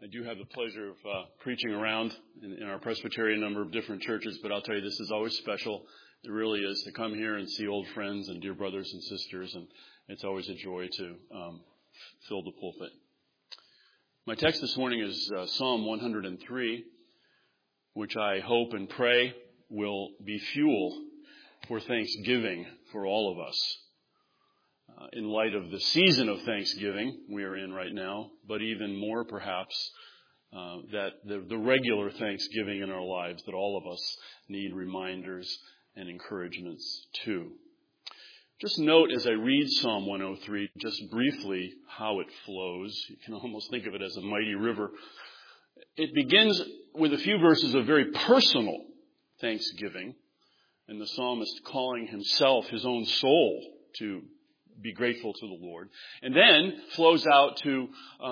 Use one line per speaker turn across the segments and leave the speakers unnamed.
I do have the pleasure of preaching around in our Presbyterian number of different churches, but I'll tell you, this is always special. It really is to come here and see old friends and dear brothers and sisters, and it's always a joy to fill the pulpit. My text this morning is Psalm 103, which I hope and pray will be fuel for thanksgiving for all of us. In light of the season of Thanksgiving we are in right now, but even more perhaps that the regular Thanksgiving in our lives that all of us need reminders and encouragements to. Just note as I read Psalm 103, just briefly how it flows. You can almost think of it as a mighty river. It begins with a few verses of very personal thanksgiving, and the psalmist calling himself, his own soul, to be grateful to the Lord, and then flows out to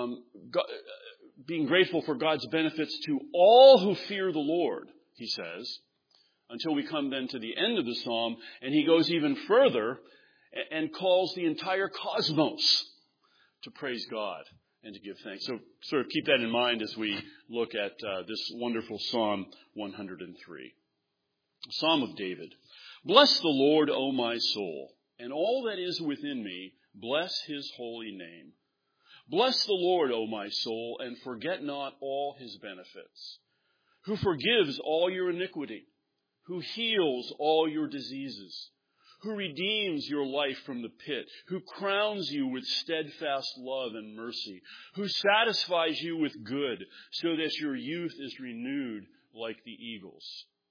being grateful for God's benefits to all who fear the Lord, he says, until we come then to the end of the psalm, and he goes even further and calls the entire cosmos to praise God and to give thanks. So sort of keep that in mind as we look at this wonderful Psalm 103. Psalm of David. Bless the Lord, O my soul, and all that is within me, bless his holy name. Bless the Lord, O my soul, and forget not all his benefits, who forgives all your iniquity, who heals all your diseases, who redeems your life from the pit, who crowns you with steadfast love and mercy, who satisfies you with good, so that your youth is renewed like the eagles.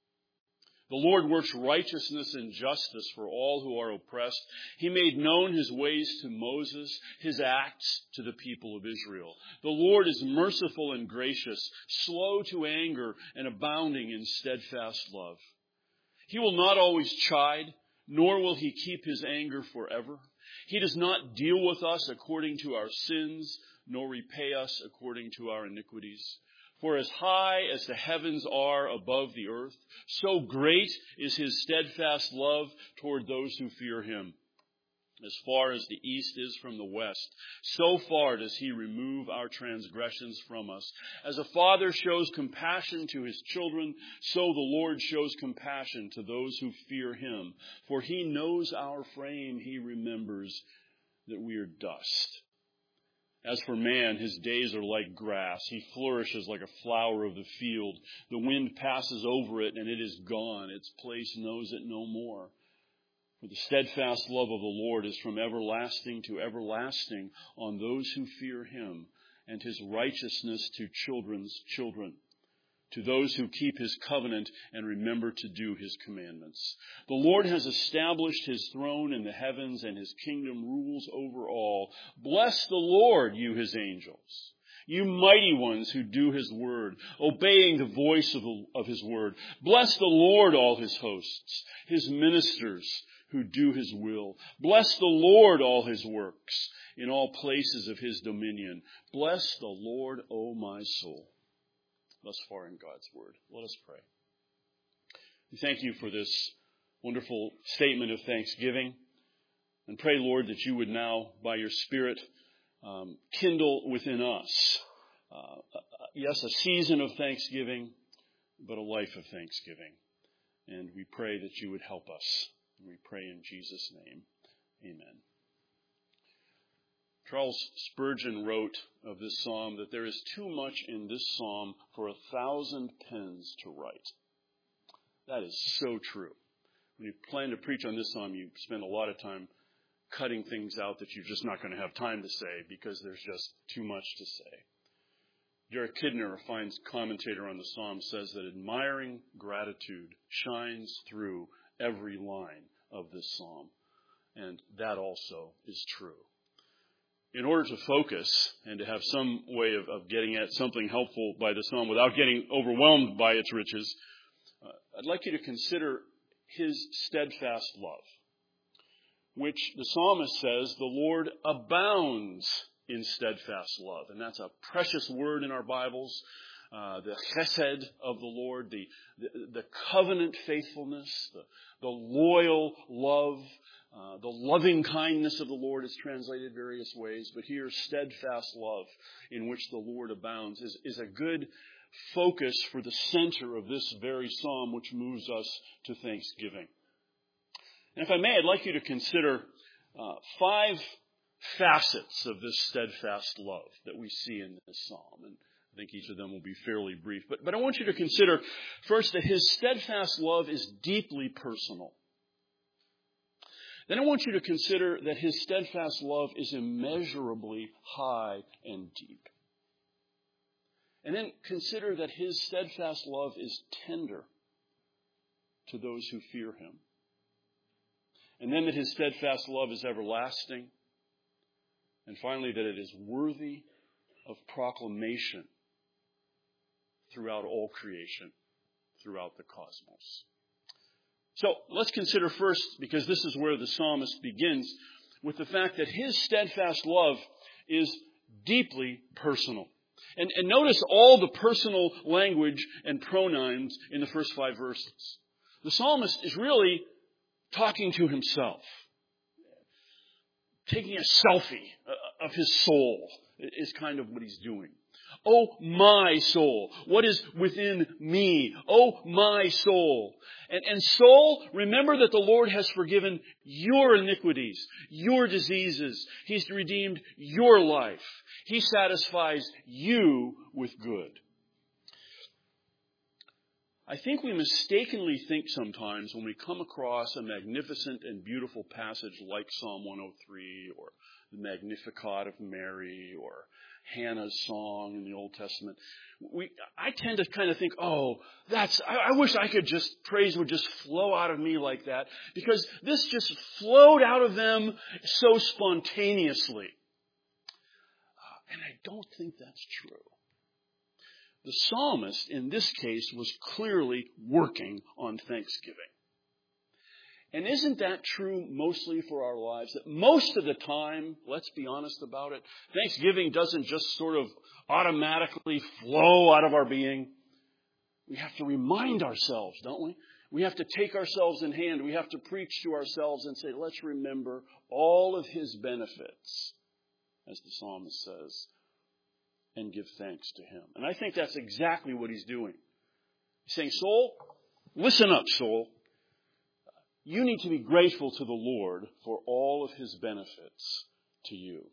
The Lord works righteousness and justice for all who are oppressed. He made known his ways to Moses, his acts to the people of Israel. The Lord is merciful and gracious, slow to anger and abounding in steadfast love. He will not always chide, nor will he keep his anger forever. He does not deal with us according to our sins, nor repay us according to our iniquities. For as high as the heavens are above the earth, so great is his steadfast love toward those who fear him. As far as the east is from the west, so far does he remove our transgressions from us. As a father shows compassion to his children, so the Lord shows compassion to those who fear him. For he knows our frame, he remembers that we are dust. As for man, his days are like grass. He flourishes like a flower of the field. The wind passes over it, and it is gone. Its place knows it no more. For the steadfast love of the Lord is from everlasting to everlasting on those who fear him, and his righteousness to children's children, to those who keep his covenant and remember to do his commandments. The Lord has established his throne in the heavens, and his kingdom rules over all. Bless the Lord, you his angels, you mighty ones who do his word, obeying the voice of his word. Bless the Lord, all his hosts, his ministers who do his will. Bless the Lord, all his works, in all places of his dominion. Bless the Lord, O my soul. Thus far in God's word. Let us pray. We thank you for this wonderful statement of thanksgiving, and pray, Lord, that you would now, by your Spirit, kindle within us, yes, a season of thanksgiving, but a life of thanksgiving. And we pray that you would help us. And we pray in Jesus' name. Amen. Charles Spurgeon wrote of this psalm that there is too much in this psalm for 1,000 pens to write. That is so true. When you plan to preach on this psalm, you spend a lot of time cutting things out that you're just not going to have time to say because there's just too much to say. Derek Kidner, a fine commentator on the psalm, says that admiring gratitude shines through every line of this psalm. And that also is true. In order to focus and to have some way of getting at something helpful by the psalm without getting overwhelmed by its riches, I'd like you to consider his steadfast love, which the psalmist says the Lord abounds in steadfast love. And that's a precious word in our Bibles. the chesed of the Lord, the covenant faithfulness, the loyal love, the loving kindness of the Lord is translated various ways. But here, steadfast love in which the Lord abounds is a good focus for the center of this very psalm, which moves us to thanksgiving. And if I may, I'd like you to consider 5 facets of this steadfast love that we see in this psalm. And I think each of them will be fairly brief. But I want you to consider first that his steadfast love is deeply personal. Then I want you to consider that his steadfast love is immeasurably high and deep. And then consider that his steadfast love is tender to those who fear him. And then that his steadfast love is everlasting. And finally, that it is worthy of proclamation throughout all creation, throughout the cosmos. So let's consider first, because this is where the psalmist begins, with the fact that his steadfast love is deeply personal. And notice all the personal language and pronouns in the first 5 verses. The psalmist is really talking to himself. Taking a selfie of his soul is kind of what he's doing. Oh, my soul, what is within me? Oh, my soul. And soul, remember that the Lord has forgiven your iniquities, your diseases. He's redeemed your life. He satisfies you with good. I think we mistakenly think sometimes when we come across a magnificent and beautiful passage like Psalm 103 or the Magnificat of Mary or Hannah's song in the Old Testament, I tend to kind of think, I wish praise would just flow out of me like that, because this just flowed out of them so spontaneously. And I don't think that's true. The psalmist, in this case, was clearly working on thanksgiving. And isn't that true mostly for our lives? That most of the time, let's be honest about it, thanksgiving doesn't just sort of automatically flow out of our being. We have to remind ourselves, don't we? We have to take ourselves in hand. We have to preach to ourselves and say, let's remember all of his benefits, as the psalmist says, and give thanks to him. And I think that's exactly what he's doing. He's saying, soul, listen up, soul. You need to be grateful to the Lord for all of his benefits to you.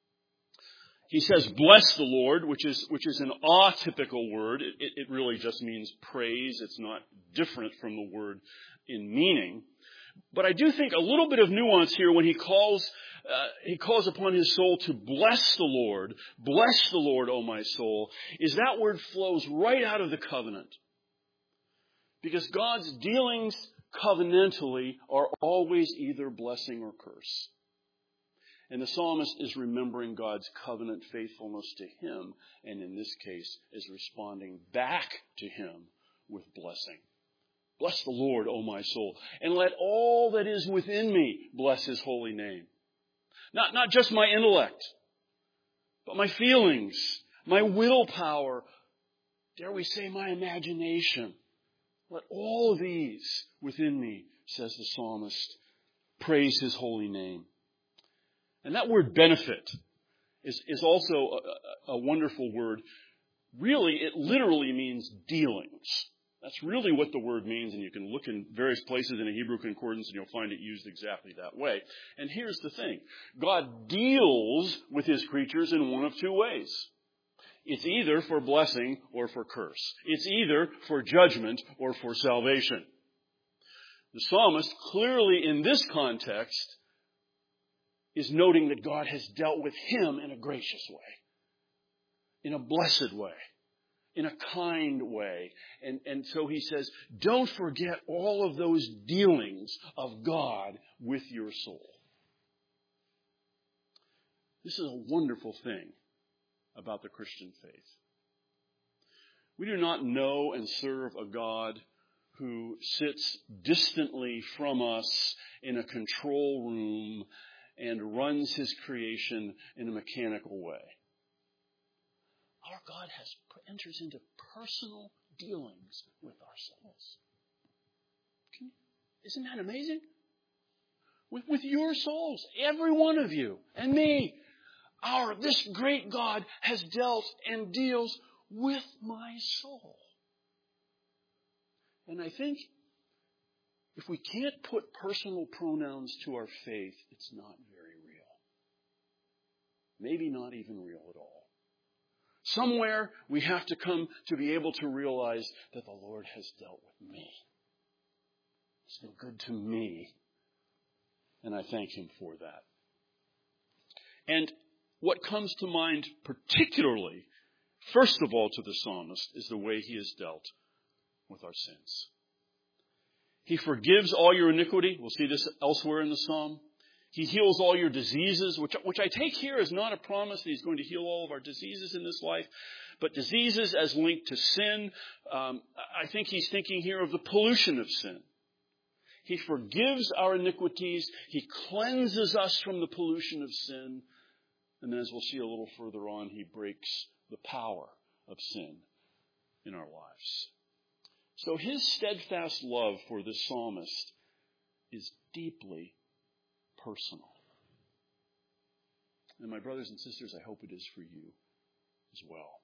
He says, bless the Lord, which is an atypical word. It really just means praise. It's not different from the word in meaning. But I do think a little bit of nuance here when he calls upon his soul to bless the Lord. Bless the Lord, O my soul, is that word flows right out of the covenant. Because God's dealings covenantally are always either blessing or curse. And the psalmist is remembering God's covenant faithfulness to him, and in this case is responding back to him with blessing. Bless the Lord, O my soul, and let all that is within me bless his holy name. Not just my intellect, but my feelings, my willpower, dare we say my imagination. Let all of these within me, says the psalmist, praise his holy name. And that word benefit is also a wonderful word. Really, it literally means dealings. That's really what the word means, and you can look in various places in a Hebrew concordance and you'll find it used exactly that way. And here's the thing. God deals with his creatures in one of 2 ways. It's either for blessing or for curse. It's either for judgment or for salvation. The psalmist clearly in this context is noting that God has dealt with him in a gracious way, in a blessed way, in a kind way. And so he says, don't forget all of those dealings of God with your soul. This is a wonderful thing about the Christian faith. We do not know and serve a God who sits distantly from us in a control room and runs his creation in a mechanical way. our God enters into personal dealings with our souls. Isn't that amazing? With your souls, every one of you and me, this great God has dealt and deals with my soul. And I think if we can't put personal pronouns to our faith, it's not very real. Maybe not even real at all. Somewhere we have to come to be able to realize that the Lord has dealt with me. He's been good to me. And I thank Him for that. And what comes to mind particularly, first of all to the psalmist, is the way he has dealt with our sins. He forgives all your iniquity. We'll see this elsewhere in the psalm. He heals all your diseases, which I take here as not a promise that He's going to heal all of our diseases in this life, but diseases as linked to sin. I think He's thinking here of the pollution of sin. He forgives our iniquities. He cleanses us from the pollution of sin. And then as we'll see a little further on, He breaks the power of sin in our lives. So His steadfast love for the psalmist is deeply personal. And my brothers and sisters, I hope it is for you as well.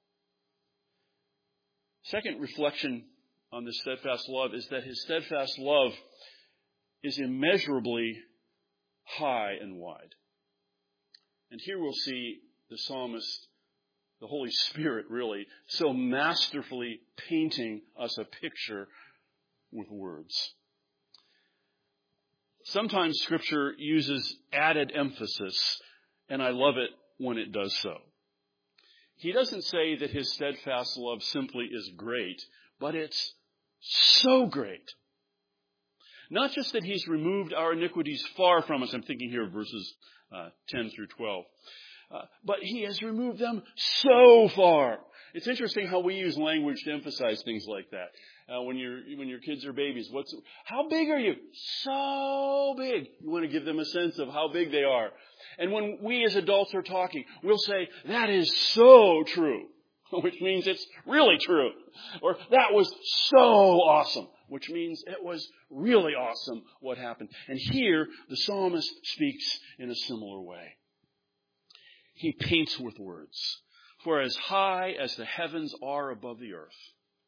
Second reflection on this steadfast love is that His steadfast love is immeasurably high and wide. And here we'll see the psalmist, the Holy Spirit really, so masterfully painting us a picture with words. Sometimes Scripture uses added emphasis, and I love it when it does so. He doesn't say that His steadfast love simply is great, but it's so great. Not just that He's removed our iniquities far from us. I'm thinking here of verses 10 through 12. But He has removed them so far. It's interesting how we use language to emphasize things like that. When your kids are babies, how big are you? So big. You want to give them a sense of how big they are. And when we as adults are talking, we'll say, that is so true, which means it's really true. Or that was so awesome, which means it was really awesome what happened. And here, the psalmist speaks in a similar way. He paints with words. For as high as the heavens are above the earth,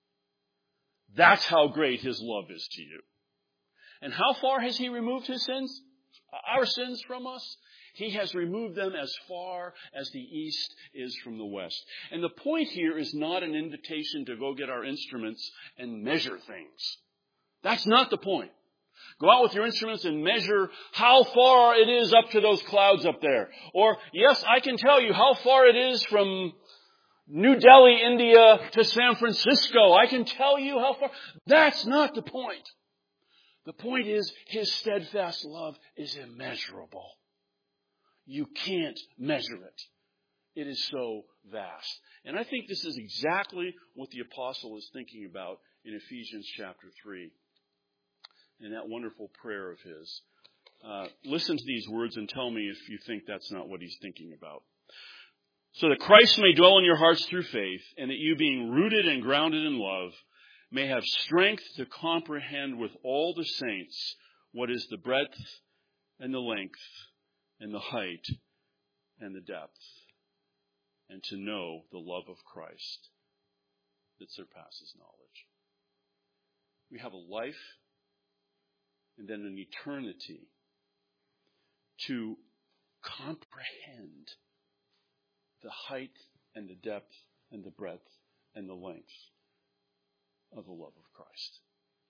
that's how great His love is to you. And how far has He removed His sins, our sins from us? He has removed them as far as the east is from the west. And the point here is not an invitation to go get our instruments and measure things. That's not the point. Go out with your instruments and measure how far it is up to those clouds up there. Or, yes, I can tell you how far it is from New Delhi, India to San Francisco. I can tell you how far. That's not the point. The point is His steadfast love is immeasurable. You can't measure it. It is so vast. And I think this is exactly what the apostle is thinking about in Ephesians chapter 3. In that wonderful prayer of his. Listen to these words and tell me if you think that's not what he's thinking about. So that Christ may dwell in your hearts through faith, and that you, being rooted and grounded in love, may have strength to comprehend with all the saints what is the breadth and the length and the height and the depth, and to know the love of Christ that surpasses knowledge. We have a life and then an eternity to comprehend the height and the depth and the breadth and the length of the love of Christ.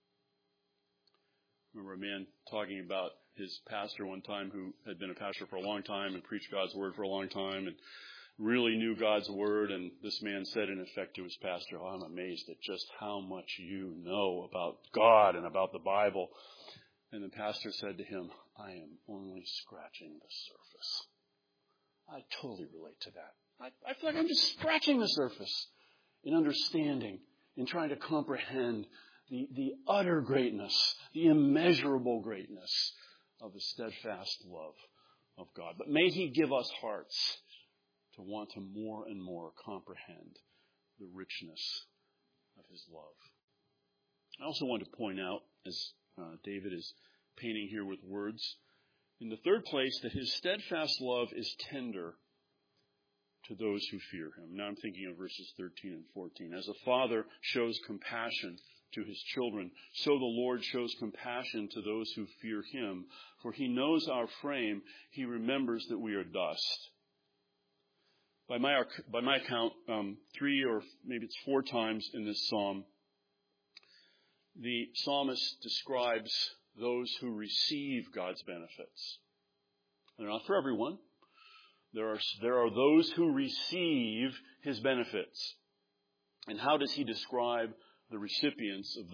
I remember a man talking about his pastor one time who had been a pastor for a long time and preached God's word for a long time and really knew God's word. And this man said in effect to his pastor, "Oh, I'm amazed at just how much you know about God and about the Bible." And the pastor said to him, "I am only scratching the surface." I totally relate to that. I feel like I'm just scratching the surface in understanding, in trying to comprehend the utter greatness, the immeasurable greatness of the steadfast love of God. But may He give us hearts to want to more and more comprehend the richness of his love. I also want to point out, as David is painting here with words, in the third place, that his steadfast love is tender to those who fear him. Now I'm thinking of verses 13 and 14. As a father shows compassion to his children, so the Lord shows compassion to those who fear him. For he knows our frame. He remembers that we are dust. By my account, 3 or maybe it's 4 times in this psalm, the psalmist describes those who receive God's benefits. They're not for everyone. There are those who receive his benefits. And how does he describe the recipients of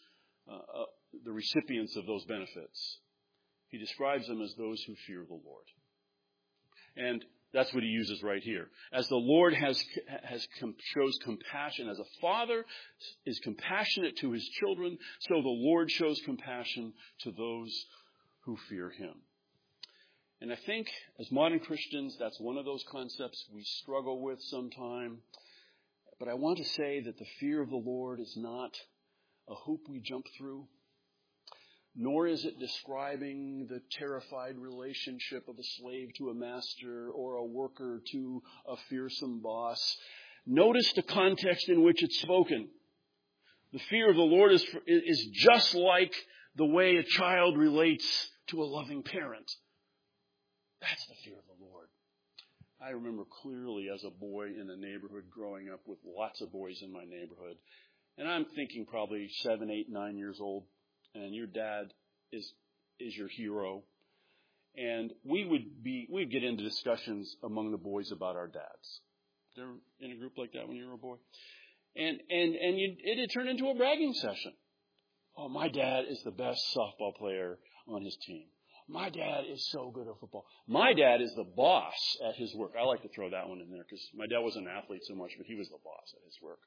those benefits? He describes them as those who fear the Lord. And that's what he uses right here. As the Lord shows compassion, as a father is compassionate to his children, so the Lord shows compassion to those who fear him. And I think as modern Christians, that's one of those concepts we struggle with sometime. But I want to say that the fear of the Lord is not a hoop we jump through, nor is it describing the terrified relationship of a slave to a master or a worker to a fearsome boss. Notice the context in which it's spoken. The fear of the Lord is just like the way a child relates to a loving parent. That's the fear of the Lord. I remember clearly as a boy in a neighborhood growing up with lots of boys in my neighborhood. And I'm thinking probably 7, 8, 9 years old. And your dad is your hero. And we'd get into discussions among the boys about our dads. They're in a group like that when you were a boy. And it turned into a bragging session. Oh, my dad is the best softball player on his team. My dad is so good at football. My dad is the boss at his work. I like to throw that one in there because my dad wasn't an athlete so much, but he was the boss at his work.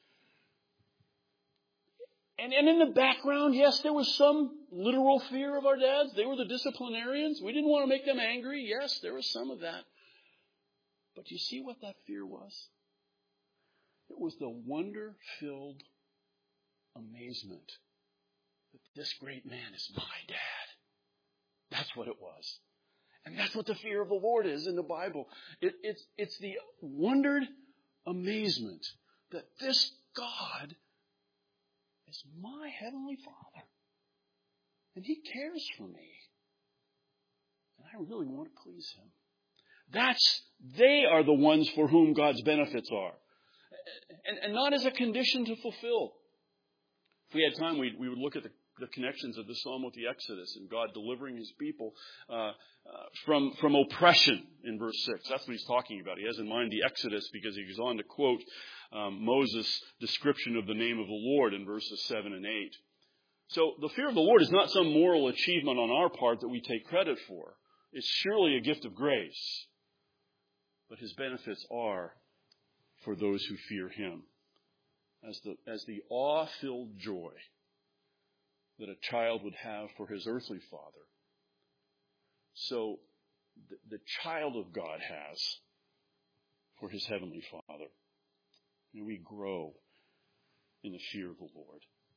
And in the background, yes, there was some literal fear of our dads. They were the disciplinarians. We didn't want to make them angry. Yes, there was some of that. But you see what that fear was? It was the wonder-filled amazement that this great man is my dad. That's what it was. And that's what the fear of the Lord is in the Bible. It's the wondered amazement that this God is my heavenly Father. And he cares for me. And I really want to please him. They are the ones for whom God's benefits are. And not as a condition to fulfill. If we had time, we would look at the connections of the psalm with the Exodus and God delivering his people from oppression in verse 6. That's what he's talking about. He has in mind the Exodus because he goes on to quote Moses' description of the name of the Lord in verses 7 and 8. So the fear of the Lord is not some moral achievement on our part that we take credit for. It's surely a gift of grace. But his benefits are for those who fear him. As the awe-filled joy that a child would have for his earthly father, so the child of God has for his heavenly Father. And we grow in the fear of the Lord.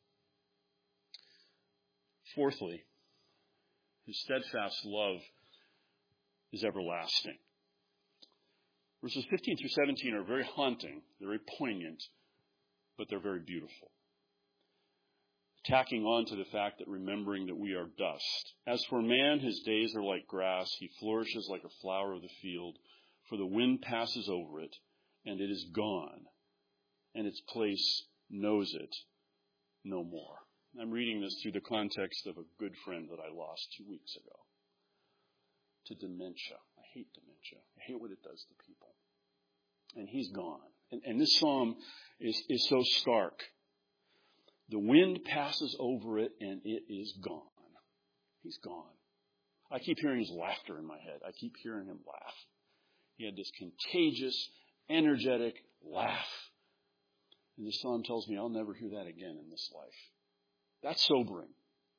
Fourthly, his steadfast love is everlasting. Verses 15 through 17 are very haunting, they're very poignant, but they're very beautiful. Tacking on to the fact that remembering that we are dust. As for man, his days are like grass. He flourishes like a flower of the field. For the wind passes over it, and it is gone, and its place knows it no more. I'm reading this through the context of a good friend that I lost 2 weeks ago to dementia. I hate dementia. I hate what it does to people. And he's gone. And this psalm is so stark. The wind passes over it, and it is gone. He's gone. I keep hearing his laughter in my head. I keep hearing him laugh. He had this contagious, energetic laugh. And the psalm tells me I'll never hear that again in this life. That's sobering.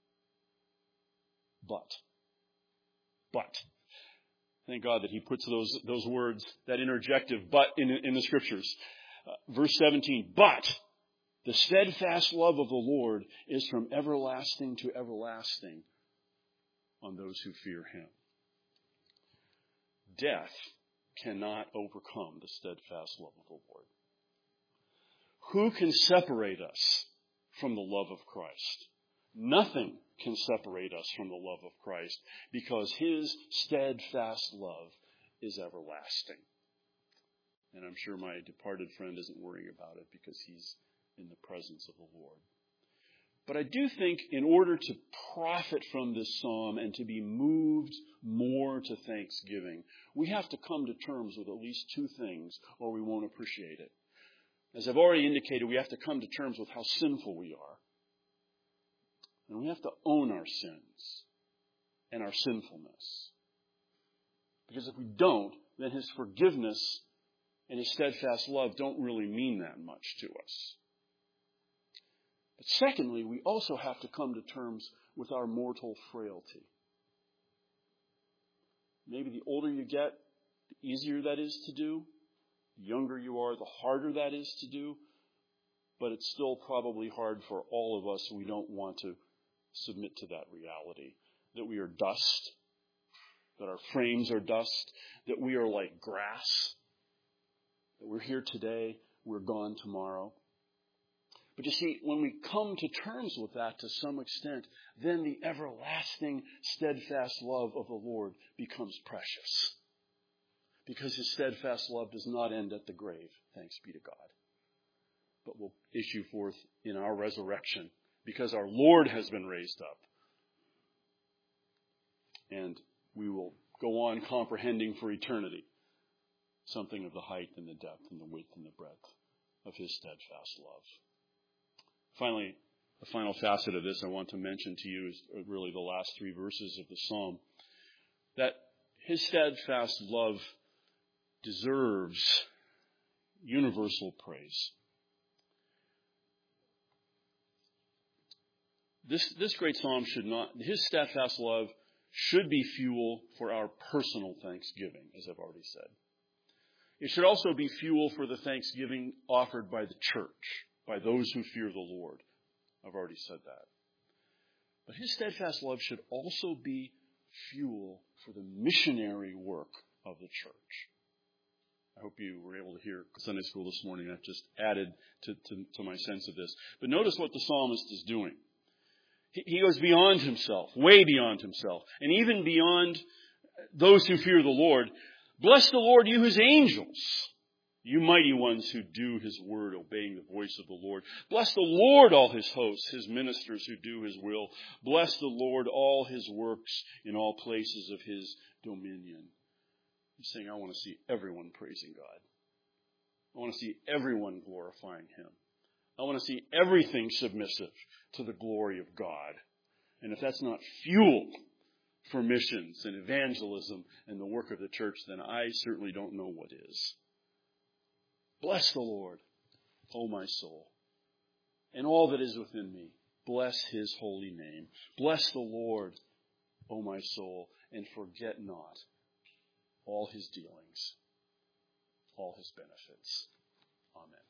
But, thank God that he puts those words, that interjective but in the scriptures. Verse 17, but the steadfast love of the Lord is from everlasting to everlasting on those who fear him. Death cannot overcome the steadfast love of the Lord. Who can separate us from the love of Christ? Nothing can separate us from the love of Christ because his steadfast love is everlasting. And I'm sure my departed friend isn't worrying about it because he's in the presence of the Lord. But I do think in order to profit from this psalm and to be moved more to thanksgiving, we have to come to terms with at least two things or we won't appreciate it. As I've already indicated, we have to come to terms with how sinful we are. And we have to own our sins and our sinfulness. Because if we don't, then his forgiveness and his steadfast love don't really mean that much to us. But secondly, we also have to come to terms with our mortal frailty. Maybe the older you get, the easier that is to do. The younger you are, the harder that is to do. But it's still probably hard for all of us. We don't want to submit to that reality. That we are dust. That our frames are dust. That we are like grass. That we're here today, we're gone tomorrow. But you see, when we come to terms with that to some extent, then the everlasting, steadfast love of the Lord becomes precious. Because his steadfast love does not end at the grave, thanks be to God, but will issue forth in our resurrection because our Lord has been raised up. And we will go on comprehending for eternity something of the height and the depth and the width and the breadth of his steadfast love. Finally, the final facet of this I want to mention to you is really the last three verses of the psalm. That his steadfast love deserves universal praise. This great psalm his steadfast love should be fuel for our personal thanksgiving, as I've already said. It should also be fuel for the thanksgiving offered by the church, by those who fear the Lord. I've already said that. But his steadfast love should also be fuel for the missionary work of the church. I hope you were able to hear Sunday school this morning. That just added to my sense of this. But notice what the psalmist is doing. He goes beyond himself, way beyond himself, and even beyond those who fear the Lord. Bless the Lord, you his angels, you mighty ones who do his word, obeying the voice of the Lord. Bless the Lord, all his hosts, his ministers who do his will. Bless the Lord, all his works in all places of his dominion. He's saying, I want to see everyone praising God. I want to see everyone glorifying him. I want to see everything submissive to the glory of God. And if that's not fuel for missions and evangelism and the work of the church, then I certainly don't know what is. Bless the Lord, O my soul, and all that is within me. Bless his holy name. Bless the Lord, O my soul, and forget not all his dealings, all his benefits. Amen.